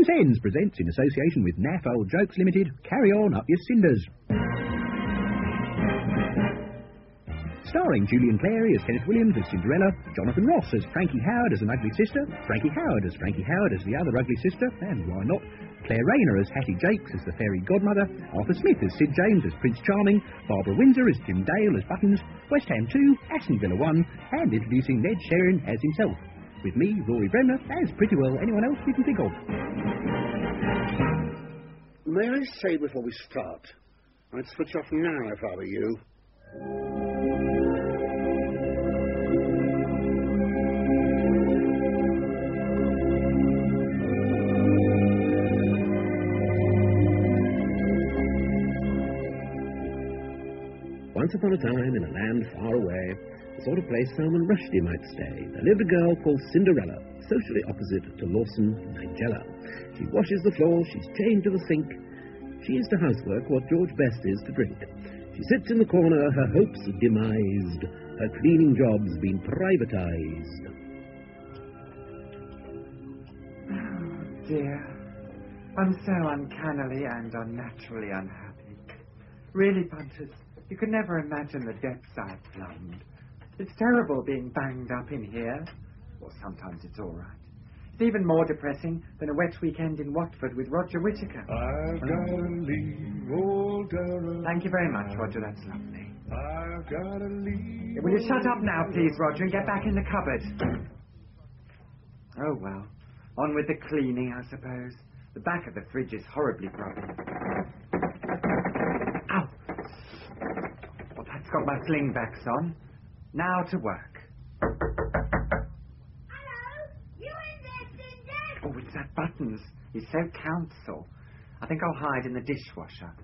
Loose Ends presents, in association with Naff Old Jokes Limited, Carry On Up Your Cinders. Starring Julian Clary as Kenneth Williams as Cinderella, Jonathan Ross as Frankie Howard as an ugly sister, Frankie Howard as Frankie Howard as the other ugly sister, and why not, Claire Rayner as Hattie Jakes as the fairy godmother, Arthur Smith as Sid James as Prince Charming, Barbara Windsor as Jim Dale as Buttons, West Ham 2, Aston Villa 1, and introducing Ned Sheridan as himself. With me, Rory Bremner, as pretty well anyone else you can think of. May I say before we start, I'd switch off now if I were you. Once upon a time, in a land far away, the sort of place Salman Rushdie might stay, there lived a girl called Cinderella, socially opposite to Lawson Nigella. She washes the floor, she's chained to the sink. She is to housework what George Best is to drink. She sits in the corner, her hopes demised, her cleaning jobs been privatised. Oh, dear. I'm so uncannily and unnaturally unhappy. Really, Punters, you could never imagine the depths I've plumbed. It's terrible being banged up in here. Well, sometimes it's all right. It's even more depressing than a wet weekend in Watford with Roger Whittaker. I've got to leave old Durham. Thank you very much, Roger. That's lovely. I've got to leave. Will you shut up now, please, Roger, and get back in the cupboard? Oh, well. On with the cleaning, I suppose. The back of the fridge is horribly broken. Ow! Well, that's got my slingbacks on. Now to work. Hello? You in there, Cinder? Oh, it's that Buttons. He's so counsel. I think I'll hide in the dishwasher.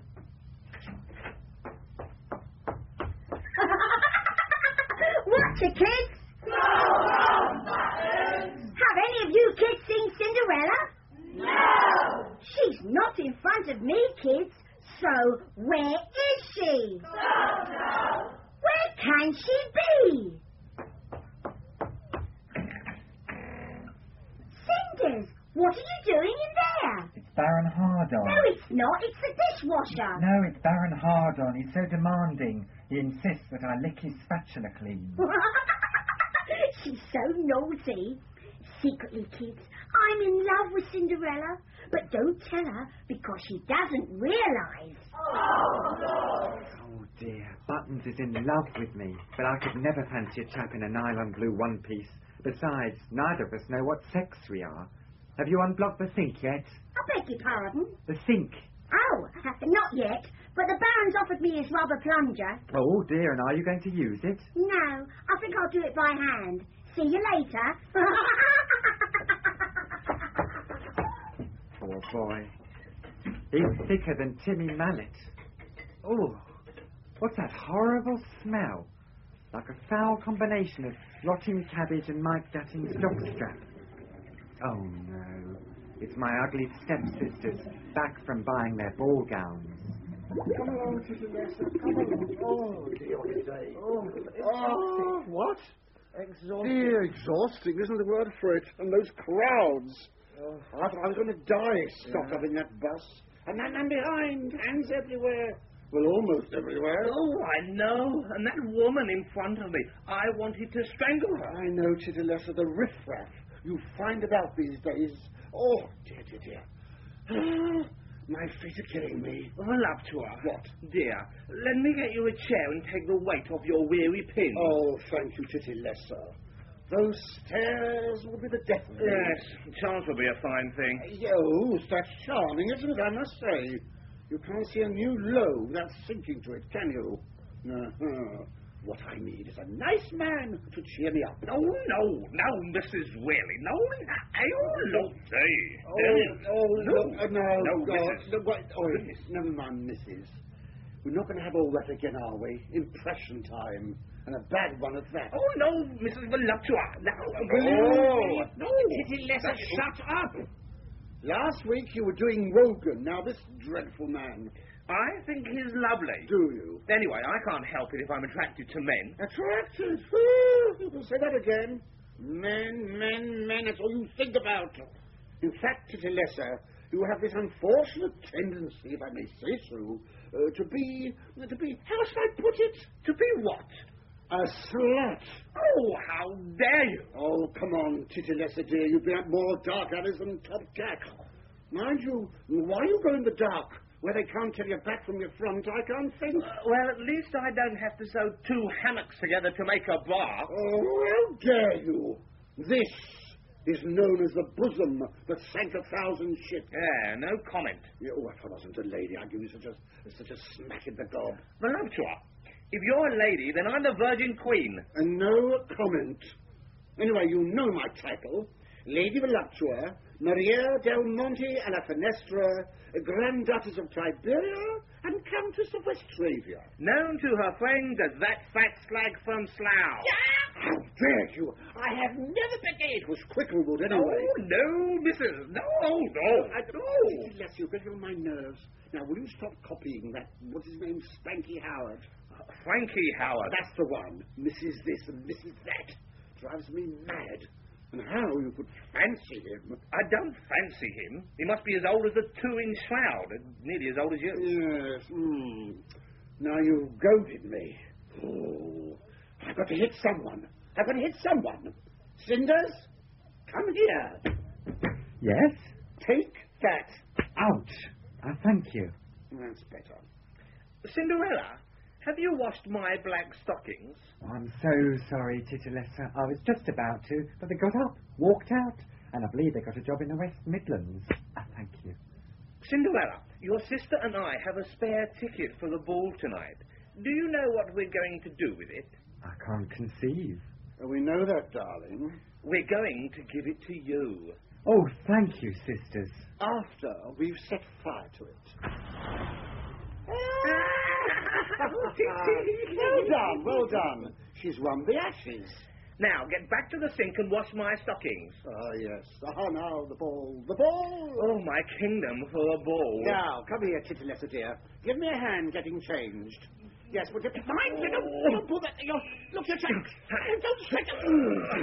Watcha, kids? Go on, Buttons! Have any of you kids seen Cinderella? No! She's not in front of me, kids. So, where is she? Don't know. Where can she be? Cinders, what are you doing in there? It's Baron Hardon. No, it's not. It's the dishwasher. No, it's Baron Hardon. He's so demanding. He insists that I lick his spatula clean. She's so naughty. Secretly, kids, I'm in love with Cinderella, but don't tell her because she doesn't realise. Oh, dear. Buttons is in love with me, but I could never fancy a chap in a nylon blue one-piece. Besides, neither of us know what sex we are. Have you unblocked the sink yet? I beg your pardon? The sink. Oh, not yet, but the Baron's offered me his rubber plunger. Oh, dear, and are you going to use it? No, I think I'll do it by hand. See you later. Poor boy. He's thicker than Timmy Mallet. Oh, what's that horrible smell? Like a foul combination of rotting cabbage and Mike Dutton's jockstrap. Oh, no. It's my ugly stepsisters back from buying their ball gowns. Come along, Titty. Come along. Oh, dear day. Oh, what? Exhausting. Dear, exhausting isn't the word for it. And those crowds. I thought I was going to die stopped up in that bus. And then I'm behind, hands everywhere. Well, almost everywhere. Oh, I know. And that woman in front of me, I wanted to strangle her. I know, Titty, the riffraff you find about these days. Oh, dear. My feet are killing me. Voluptua. What? Dear, let me get you a chair and take the weight off your weary pins. Oh, thank you, Titty Lesser. Those stairs will be the death of me. Yes, chance will be a fine thing. Oh, that's charming, isn't it, I must say. You can't see a new low without sinking to it, can you? What I need is a nice man to cheer me up. No, Mrs. Whaley. No, look, never mind, Mrs. We're not going to have all that again, are we? Impression time. And a bad one at that. Oh, no, Mrs. Voluptua. No, Titty Lesser, shut up! Last week you were doing Wogan, now this dreadful man. I think he's lovely. Do you? Anyway, I can't help it if I'm attracted to men. Attracted? You can say that again. Men, that's all you think about. In fact, Titilessa, you have this unfortunate tendency, if I may say so, to be, how shall I put it? To be what? A slut. Oh, how dare you! Oh, come on, Titilessa, dear. You've been up more dark alleys than Top Cat. Mind you, why you go in the dark? Where they can't tell you back from your front, I can't think. Well, at least I don't have to sew two hammocks together to make a bar. Oh, how dare you! This is known as the bosom that sank 1,000 ships. Yeah, no comment. Oh, if I wasn't a lady, I'd give you such a smack in the gob. Voluptua, if you're a lady, then I'm the Virgin Queen. And no comment. Anyway, you know my title. Lady Voluptua, Maria del Monte alla Finestra, Grand Duchess of Tiberia, and Countess of Westravia. Known to her friends as that fat slag from Slough. How dare you! I have never forget it was Quicklewood anyway. Oh, no, Mrs. No. Bless you, get on my nerves. Now, will you stop copying that, what's his name, Spanky Howard? Frankie Howard. That's the one. Mrs. This and Mrs. That. Drives me mad. And how you could fancy him. I don't fancy him. He must be as old as a 2-inch shroud, and nearly as old as you. Yes, Now you've goaded me. Oh, I've got to hit someone. Cinders, come here. Yes? Take that. Ouch. Thank you. That's better. Cinderella, have you washed my black stockings? Oh, I'm so sorry, Titilessa. I was just about to, but they got up, walked out, and I believe they got a job in the West Midlands. Thank you. Cinderella, your sister and I have a spare ticket for the ball tonight. Do you know what we're going to do with it? I can't conceive. We know that, darling. We're going to give it to you. Oh, thank you, sisters. After we've set fire to it. Well done. She's won the Ashes. Now, get back to the sink and wash my stockings. Ah, yes. Now, the ball. Oh, my kingdom for a ball. Now, come here, Titilessa, dear. Give me a hand getting changed. Yes, but mind you, don't pull that. Look, you're trying. Don't shake it.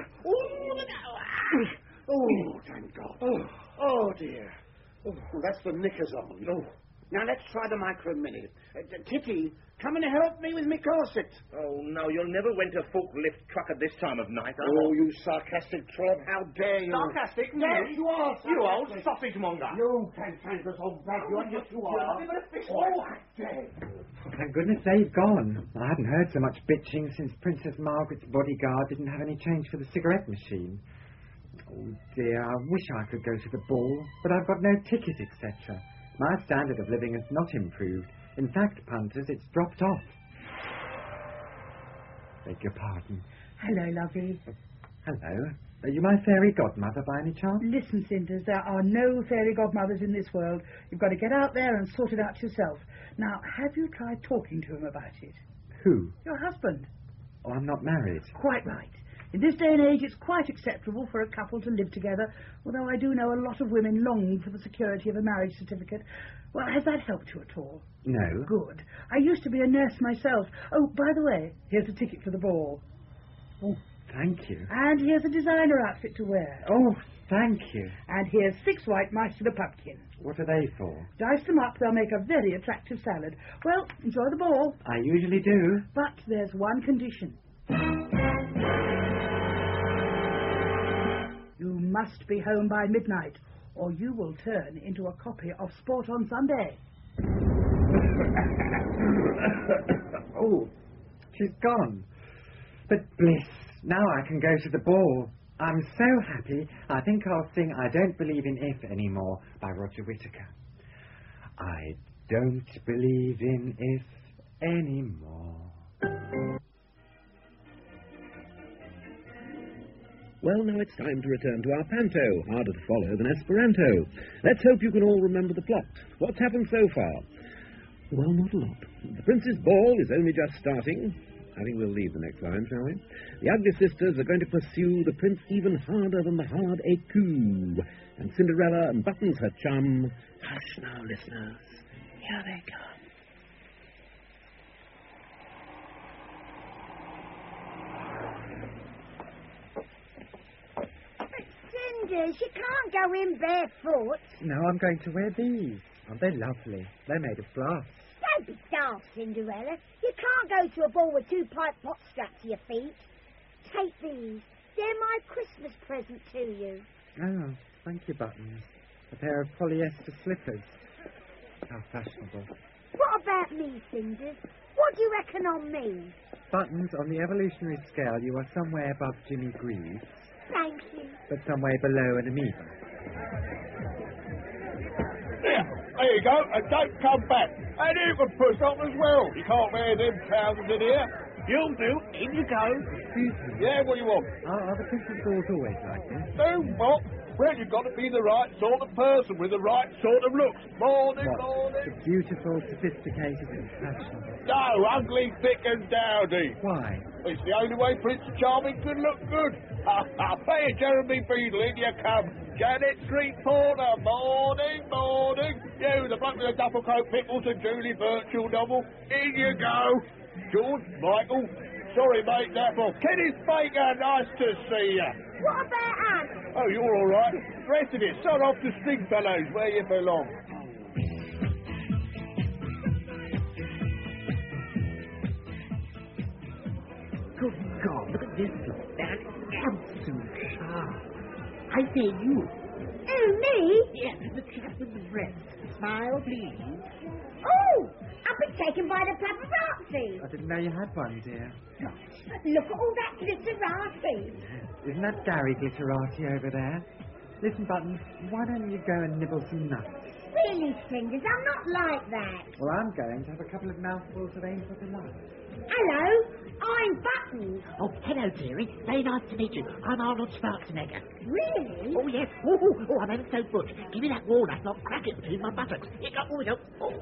Oh, thank God. Oh, dear. Oh, that's the knickers on. Oh. Now, let's try the micro-mini. Titty, come and help me with me corset. Oh, no, you'll never rent a forklift truck at this time of night. Oh, you sarcastic troll, how dare you? Sarcastic? Yes, you are. You old sausage monger. You cantankerous old bag, you are. Yes, you are. Oh, I dare you. Thank goodness they've gone. I hadn't heard so much bitching since Princess Margaret's bodyguard didn't have any change for the cigarette machine. Oh, dear, I wish I could go to the ball, but I've got no ticket, etc. My standard of living has not improved. In fact, punters, it's dropped off. Beg your pardon. Hello, lovey. Hello. Are you my fairy godmother by any chance? Listen, Cinders, there are no fairy godmothers in this world. You've got to get out there and sort it out yourself. Now, have you tried talking to him about it? Who? Your husband. Oh, I'm not married. Quite right. In this day and age, it's quite acceptable for a couple to live together, although I do know a lot of women long for the security of a marriage certificate. Well, has that helped you at all? No. Good. I used to be a nurse myself. Oh, by the way, here's a ticket for the ball. Oh, thank you. And here's a designer outfit to wear. Oh, thank you. And here's 6 white mice to the pumpkin. What are they for? Dice them up, they'll make a very attractive salad. Well, enjoy the ball. I usually do. But there's one condition. You must be home by midnight, or you will turn into a copy of Sport on Sunday. Oh, she's gone. But bliss, now I can go to the ball. I'm so happy, I think I'll sing I Don't Believe in If anymore by Roger Whittaker. I don't believe in if anymore. Well, now it's time to return to our panto, harder to follow than Esperanto. Let's hope you can all remember the plot. What's happened so far? Well, not a lot. The Prince's ball is only just starting. I think we'll leave the next line, shall we? The Ugly Sisters are going to pursue the Prince even harder than the hard écu. And Cinderella unbuttons her chum. Hush now, listeners. Here they come. Cinders, you can't go in barefoot. No, I'm going to wear these. Aren't they lovely? They're made of glass. Don't be daft, Cinderella. You can't go to a ball with two pipe pot strapped to your feet. Take these. They're my Christmas present to you. Oh, thank you, Buttons. A pair of polyester slippers. How fashionable. What about me, Cinders? What do you reckon on me? Buttons, on the evolutionary scale, you are somewhere above Jimmy Greaves, Thank you. but somewhere below an amoeba. There you go, and don't come back. And you can push on as well. You can't wear them trousers in here. You'll do. In you go. Excuse me. Yeah, what do you want? Are the Christmas balls always like this? Do what? Well, you've got to be the right sort of person with the right sort of looks. Morning, What? morning. The beautiful, sophisticated, and fashionable. No, ugly, thick and dowdy. Why? It's the only way Prince Charming can look good. Play a Jeremy Beadle, in you come. Janet Street Porter, morning, morning. You, the bloke with the duffel coat pickles and Julie Birchall novel. In you go. George, Michael. Sorry, mate, Dapple. Kenneth Baker, nice to see you. What about us? Oh, you're all right. The rest of it, son off to Stringfellows, where you belong. Good God, look at this lot. They're absolute sharp. I say you. Who, me? Yes, the chap with the breast. Smile, please. Oh, I've been taken by the paparazzi. I didn't know you had one, dear. Look at all that glitterati. Isn't that Gary Glitterati over there? Listen, Buttons, why don't you go and nibble some nuts? Really, Cinders, I'm not like that. Well, I'm going to have a couple of mouthfuls of Angel Delight. Hello, I'm Buttons. Oh, hello, dearie. Very nice to meet you. I'm Arnold Schwarzenegger. Really? Oh, yes. Oh, I'm ever so butch. Give me that walnut and I'll crack it between my buttocks. Here you go. Oh, no. Oh.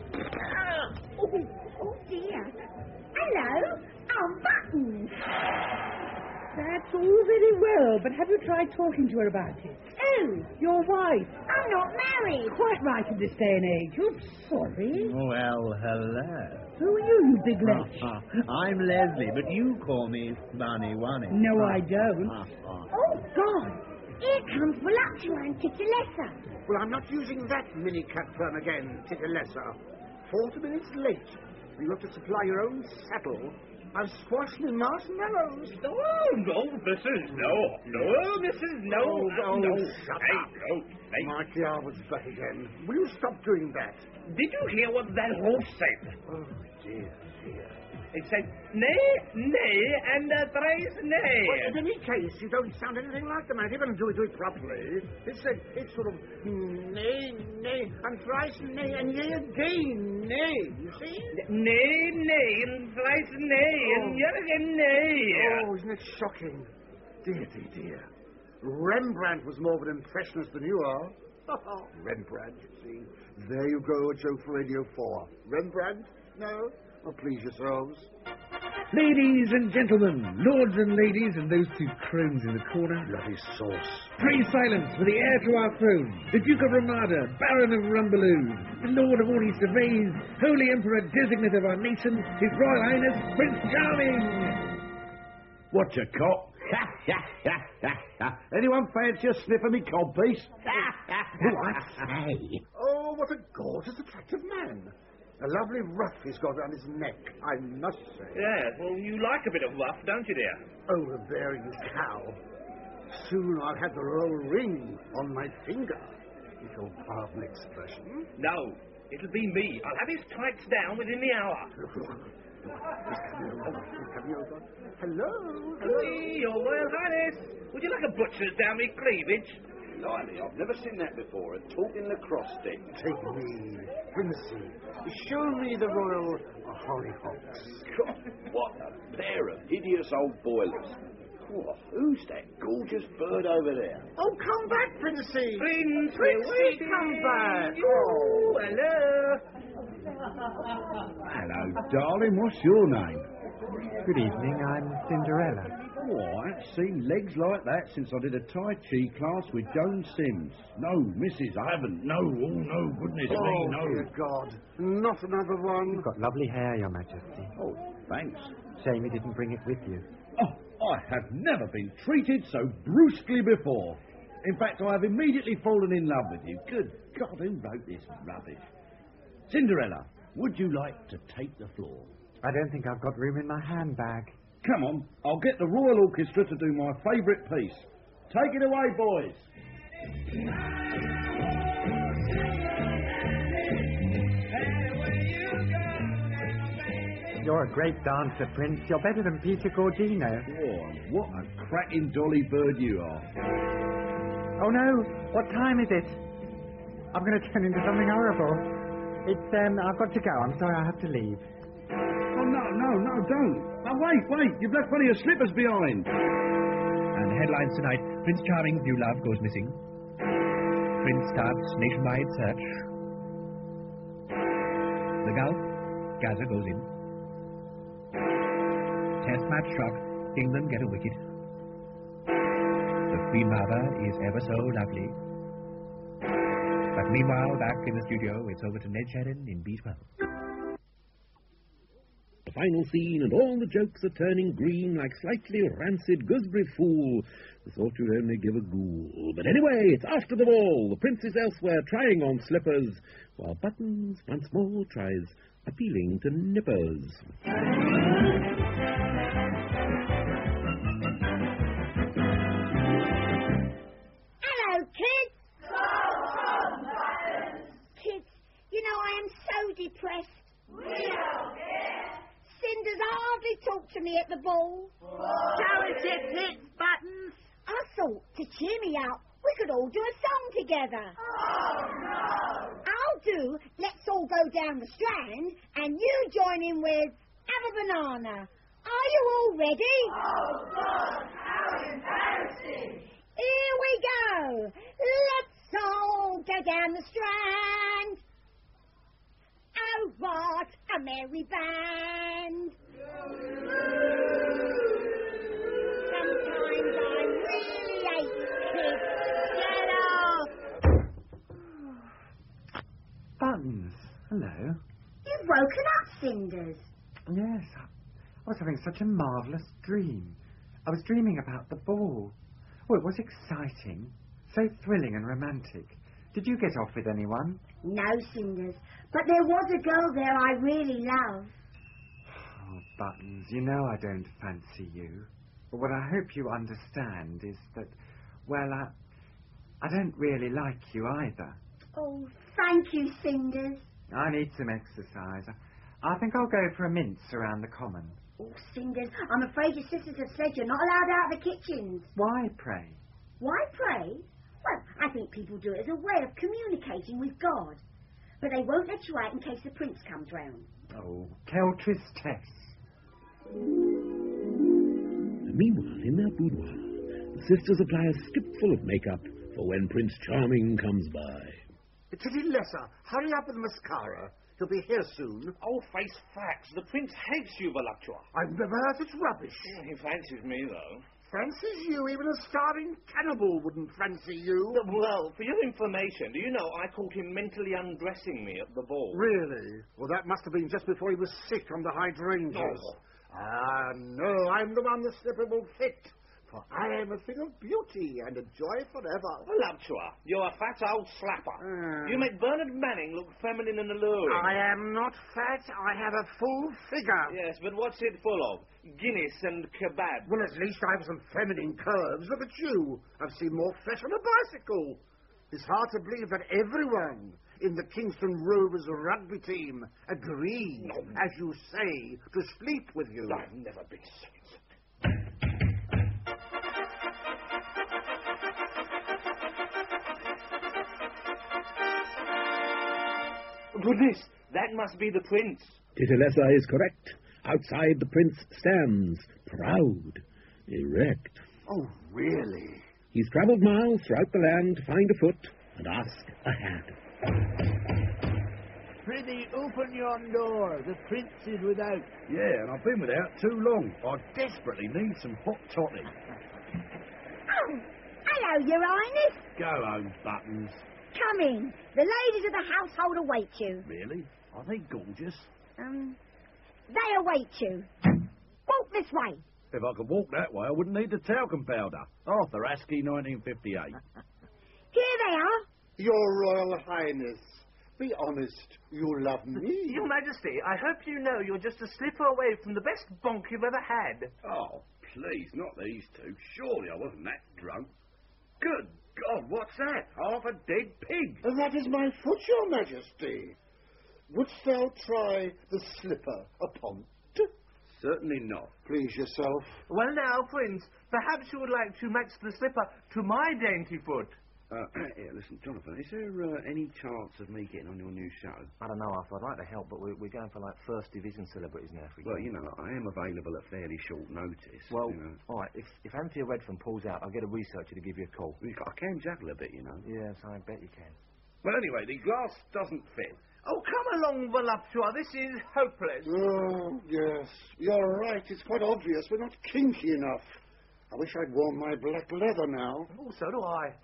Oh, dear. Hello, I'm Buttons. That's all very well, but have you tried talking to her about it? Who? Your wife. I'm not married. Quite right in this day and age. I'm sorry. Well, hello. Who are you big lech? I'm Leslie, but you call me Bunny Wunny. No, I don't. Oh, God. Here comes Voluptua and Titulessa. Well, I'm not using that mini-cat firm again, Titulessa. 40 minutes late. You have to supply your own saddle. I've squashed the marshmallows. No, Mrs. No. Shut Hey, up. no. Hey, My was back again. Will you stop doing that? did you hear what that horse said? Oh, dear. It said, nay, and thrice nay. Well, in any case, you don't sound anything like the man. You're going to do it properly. It's sort of nay, and thrice nay, and yea again, nay. You see? Nay, and thrice nay, and yet again nay. Oh, isn't it shocking? Dear. Rembrandt was more of an impressionist than you are. Rembrandt, you see. There you go, a joke for Radio 4. Rembrandt? No? Oh, please yourselves. Ladies and gentlemen, lords and ladies, and those two crones in the corner. Bloody sauce. Pray silence for the heir to our throne, the Duke of Ramada, Baron of Rumbaloo, the Lord of all Easter Bays, Holy Emperor Designate of our nation, His Royal Highness Prince Charming. What's a cop? Anyone fancy a sniff of me codpiece? I say. Oh, what a gorgeous, attractive man. A lovely ruff he's got around his neck, I must say. Yes, well, you like a bit of ruff, don't you, dear? Overbearing cow. Soon I'll have the royal ring on my finger, if you'll pardon the expression. No, it'll be me. I'll have his tights down within the hour. He's coming over. Hello. Hey, Your Royal Highness, would you like a butcher's down me cleavage? Blimey, I've never seen that before. A talking lacrosse stick. Take me, Primacy. Show me the royal hollyhocks. God, what a pair of hideous old boilers. What, who's that gorgeous bird over there? Oh, come back, Princey. Princey, come back. Oh, hello. Hello, darling. What's your name? Good evening, I'm Cinderella. Oh, I haven't seen legs like that since I did a Tai Chi class with Joan Sims. No, missus, I haven't. No, oh, no, goodness me, Oh, no. dear God. Not another one. You've got lovely hair, Your Majesty. Oh, thanks. Shame you didn't bring it with you. Oh, I have never been treated so brusquely before. In fact, I have immediately fallen in love with you. Good God, who wrote this rubbish? Cinderella, would you like to take the floor? I don't think I've got room in my handbag. Come on, I'll get the Royal Orchestra to do my favourite piece. Take it away, boys. You're a great dancer, Prince. You're better than Peter Gordino. Oh, what a cracking jolly bird you are. Oh, no. What time is it? I'm going to turn into something horrible. I've got to go. I'm sorry, I have to leave. Oh, no, don't. Now, wait. You've left plenty of slippers behind. And the headlines tonight, Prince Charming's new love goes missing. Prince starts nationwide search. The Gulf, Gaza goes in. Test match shock, England get a wicket. The Queen Mother is ever so lovely. But meanwhile, back in the studio, it's over to Ned Sheridan in B12. The final scene, and all the jokes are turning green like slightly rancid gooseberry fool. I thought you'd only give a ghoul. But anyway, it's after the ball. The prince is elsewhere trying on slippers, while Buttons once more tries appealing to nippers. Hello, kids. Kids, you know I am so depressed. We don't care. Cinder's hardly talked to me at the ball. Show us your tits, Buttons. I thought, to cheer me up, we could all do a song together. Oh, no. I'll do Let's All Go Down the Strand, and you join in with Have a Banana. Are you all ready? Oh, God, how embarrassing. Here we go. Let's all go down the Strand. Oh, what a merry band. Sometimes I really hate kids. Get off. Buttons, hello. You've woken up, Cinders. Yes, I was having such a marvellous dream. I was dreaming about the ball. Oh, it was exciting. So thrilling and romantic. Did you get off with anyone? No, Cinders. But there was a girl there I really love. Oh, Buttons, you know I don't fancy you. But what I hope you understand is that, well, I don't really like you either. Oh, thank you, Cinders. I need some exercise. I think I'll go for a mince around the common. Oh, Cinders, I'm afraid your sisters have said you're not allowed out of the kitchens. Why, pray? Why pray? Well, I think people do it as a way of communicating with God. But they won't let you out in case the prince comes round. Oh, Keltris Tess. Meanwhile, in their boudoir, the sisters apply a skipful of makeup for when Prince Charming comes by. Titty Lesser, hurry up with the mascara. He'll be here soon. Oh, face facts. The prince hates you, Voluptua. I've never heard such rubbish. Yeah, he fancies me, though. Fancies you? Even a starving cannibal wouldn't fancy you. Well, for your information, do you know I caught him mentally undressing me at the ball? Really? Well, that must have been just before he was sick on the hydrangeas. Oh. Ah, no, I'm the one the slipper will fit. For I am a thing of beauty and a joy forever. Voluptua, you're a fat old slapper. You make Bernard Manning look feminine and alluring. I am not fat. I have a full figure. Yes, but what's it full of? Guinness and kebab. Well, at least I have some feminine curves. Look at you. I've seen more flesh on a bicycle. It's hard to believe that everyone in the Kingston Rovers rugby team agreed, as you say, to sleep with you. I've never been so. Goodness, that must be the prince. Titulessa is correct. Outside, the prince stands, proud, erect. Oh, really? He's travelled miles throughout the land to find a foot and ask a hand. Prithee, open yon door. The prince is without. Yeah, and I've been without too long. I desperately need some hot toddy. Oh, hello, Your Highness. Go home, Buttons. Come in. The ladies of the household await you. Really? Are they gorgeous? They await you. Walk this way. If I could walk that way, I wouldn't need the talcum powder. Arthur Askey, 1958. they are. Your Royal Highness, be honest. You love me. Your Majesty, I hope you know you're just a slipper away from the best bonk you've ever had. Oh, please, not these two. Surely I wasn't that drunk. Good God, what's that? Half a dead pig. That is my foot, Your Majesty. Wouldst thou try the slipper upon it? Certainly not. Please yourself. Well now, Prince, perhaps you would like to match the slipper to my dainty foot. Yeah, listen, Jonathan, is there any chance of me getting on your new show? I don't know, Arthur. I'd like to help, but we're going for, like, first division celebrities now. Well, you know, I am available at fairly short notice. Well, you know. all right, if Anthea Redfern pulls out, I'll get a researcher to give you a call. I can juggle a bit, you know. Yes, I bet you can. Well, anyway, the glass doesn't fit. Oh, come along, Voluptua. This is hopeless. Oh, yes. You're right. It's quite obvious we're not kinky enough. I wish I'd worn my black leather now. Oh, so do I.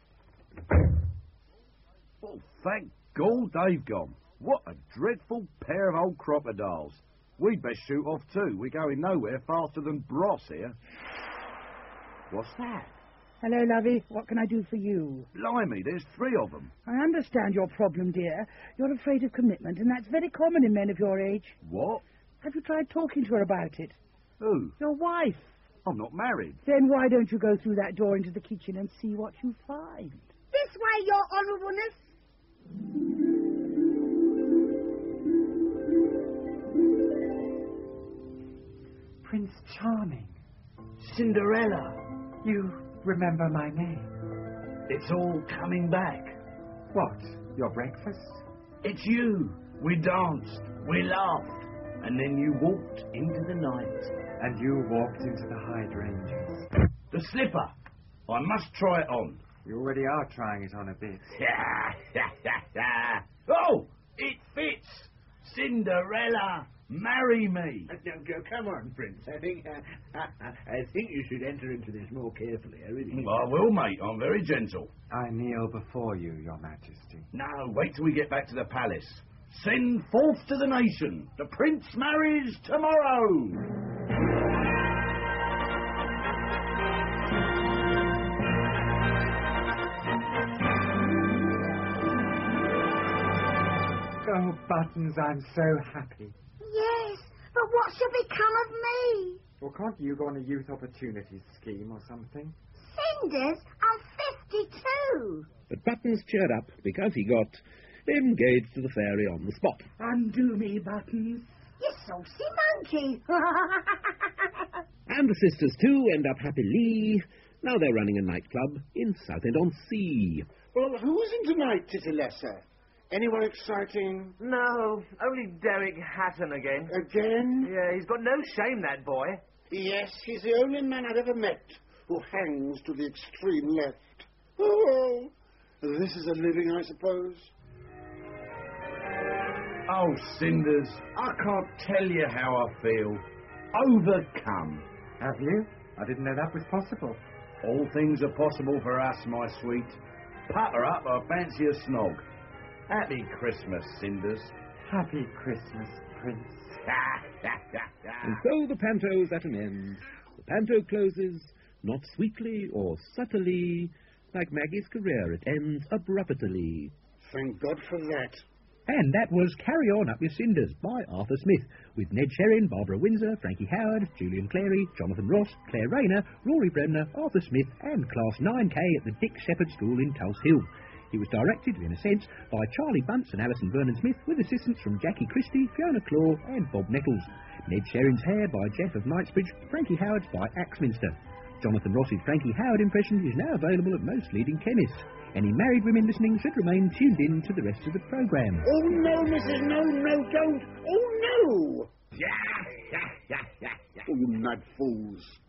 Oh, thank God they've gone. What a dreadful pair of old crocodiles. We'd best shoot off too. We're going nowhere faster than Bros here. What's that? Hello, lovey. What can I do for you? Blimey, there's 3 of them. I understand your problem, dear. You're afraid of commitment, and that's very common in men of your age. What? Have you tried talking to her about it? Who? Your wife. I'm not married. Then why don't you go through that door into the kitchen and see what you find? This way, Your Honourableness. Prince Charming. Cinderella. You remember my name? It's all coming back. What? Your breakfast? It's you. We danced. We laughed. And then you walked into the night. And you walked into the hydrangeas. The slipper. I must try it on. You already are trying it on a bit. Oh, it fits. Cinderella, marry me. Come on, Prince. I think you should enter into this more carefully. I really. I will, mate. I'm very gentle. I kneel before you, Your Majesty. No, wait till we get back to the palace. Send forth to the nation. The prince marries tomorrow. Oh, Buttons, I'm so happy. Yes, but what shall become of me? Well, can't you go on a youth opportunities scheme or something? Cinders are 52. But Buttons cheered up because he got engaged to the fairy on the spot. Undo me, Buttons. You saucy monkey. And the sisters, too, end up happily. Now they're running a nightclub in Southend-on-Sea. Well, who's in tonight, Tittilessa? Anyone exciting? No, only Derek Hatton again. Again? Yeah, he's got no shame, that boy. Yes, he's the only man I've ever met who hangs to the extreme left. Oh, this is a living, I suppose. Oh, Cinders, I can't tell you how I feel. Overcome. Have you? I didn't know that was possible. All things are possible for us, my sweet. Putter up, I fancy a snog. Happy Christmas, Cinders. Happy Christmas, Prince. And so the panto's at an end. The panto closes, not sweetly or subtly. Like Maggie's career, it ends abruptly. Thank God for that. And that was Carry On Up Your Cinders by Arthur Smith, with Ned Sherrin, Barbara Windsor, Frankie Howard, Julian Clary, Jonathan Ross, Claire Rayner, Rory Bremner, Arthur Smith, and Class 9K at the Dick Shepherd School in Tulse Hill. He was directed, in a sense, by Charlie Bunce and Alison Vernon-Smith, with assistance from Jackie Christie, Fiona Claw, and Bob Nettles. Ned Sherrin's hair by Jeff of Knightsbridge, Frankie Howard's by Axminster. Jonathan Ross's Frankie Howard impression is now available at most leading chemists. Any married women listening should remain tuned in to the rest of the programme. Oh, no, Mrs. No, don't. Oh, no. Oh, you mad fools.